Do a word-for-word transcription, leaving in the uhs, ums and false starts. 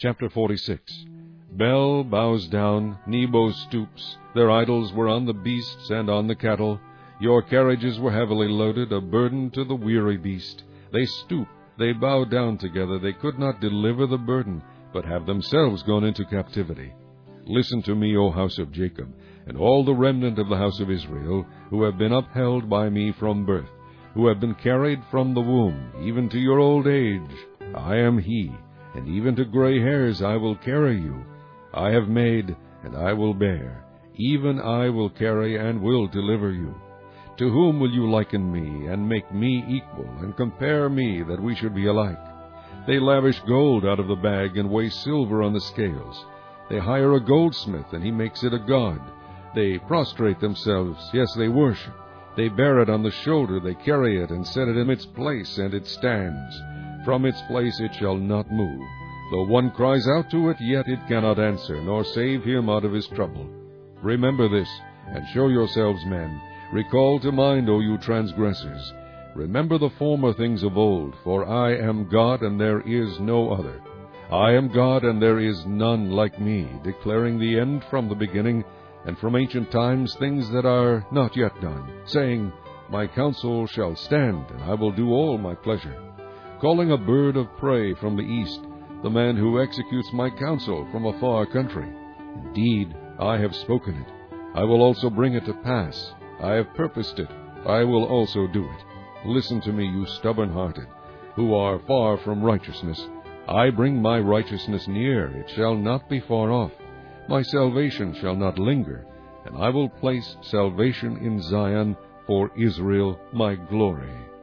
Chapter forty-six. Bel bows down, Nebo stoops. Their idols were on the beasts and on the cattle. Your carriages were heavily loaded, a burden to the weary beast. They stoop, they bow down together. They could not deliver the burden, but have themselves gone into captivity. Listen to me, O house of Jacob, and all the remnant of the house of Israel, who have been upheld by me from birth, who have been carried from the womb, even to your old age. I am he, and even to gray hairs I will carry you. I have made, and I will bear. Even I will carry and will deliver you. To whom will you liken me, and make me equal, and compare me, that we should be alike? They lavish gold out of the bag, and weigh silver on the scales. They hire a goldsmith, and he makes it a god. They prostrate themselves, yes, they worship. They bear it on the shoulder, they carry it, and set it in its place, and it stands. From its place it shall not move. Though one cries out to it, yet it cannot answer, nor save him out of his trouble. Remember this, and show yourselves men. Recall to mind, O you transgressors. Remember the former things of old, for I am God, and there is no other. I am God, and there is none like me, declaring the end from the beginning, and from ancient times things that are not yet done, saying, My counsel shall stand, and I will do all my pleasure. Calling a bird of prey from the east, the man who executes my counsel from a far country. Indeed, I have spoken it. I will also bring it to pass. I have purposed it. I will also do it. Listen to me, you stubborn-hearted, who are far from righteousness. I bring my righteousness near. It shall not be far off. My salvation shall not linger, and I will place salvation in Zion for Israel my glory.